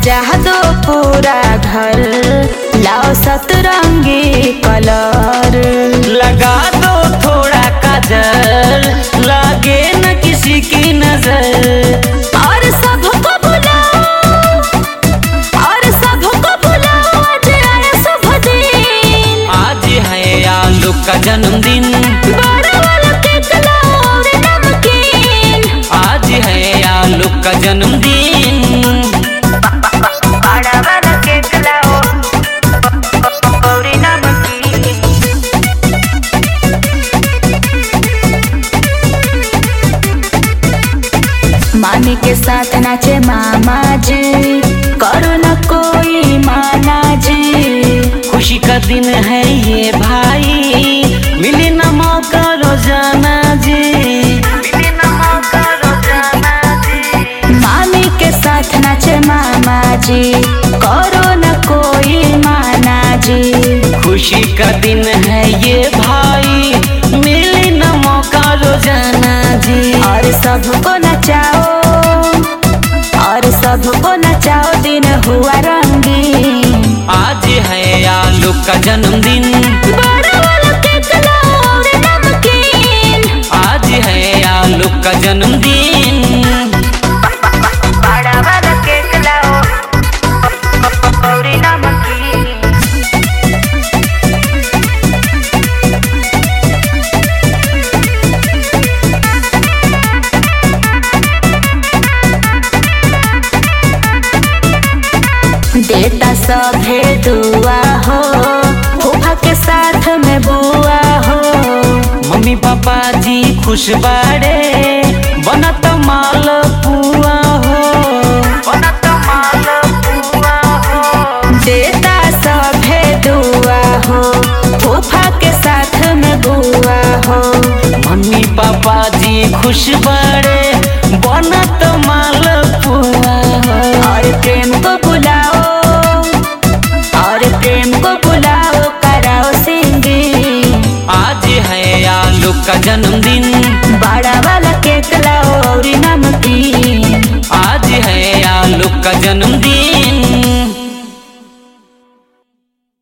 सजा दो पूरा घर, लाओ सतरंगी कलर। लगा दो थोड़ा काजल, लागे न किसी की नजर। और सबको बुलाओ, और सबको बुलाओ, आज आए शुभ दिन। आज है आलू का जन्मदिन, बड़ा वाला केक लाओ और नमकीन। आज है आलू का जन्मदिन। बड़ा वाला केक लाओ और नमकीन। मामी के साथ नाचे मामा जी, करो न कोई माना जी। खुशी का दिन है ये भाई, मिली न मौका रोजाना जी। मिली न मौका रोजाना जी। मामी के साथ नाचे मामा जी, करो न कोई माना जी। खुशी का दिन है ये भाई, मिली न मौका रोजाना जी। और सबको नचाओ, और सबको नचाओ, दिन हुआ रंगीन। आज है आलू का जन्मदिन, बड़ा वाला केक लाओ और नमकीन। आज है आलू का जन्मदिन। बड़ा वाला केक लाओ और नमकीन। देता सभे दुआ हो, फूफा के साथ में बुआ हो। मम्मी पापा जी खुश बाड़े, बनत माल पुआ हो। बनत माल पुआ हो। देता सभे दुआ हो, फूफा के साथ में बुआ हो। मम्मी पापा जी खुश बाड़े, बनत माल पुआ हो। और प्रेम को बुलाओ, और प्रेम को बुलाओ, कराओ सिंगिंग। आज है आलू का जन्मदिन,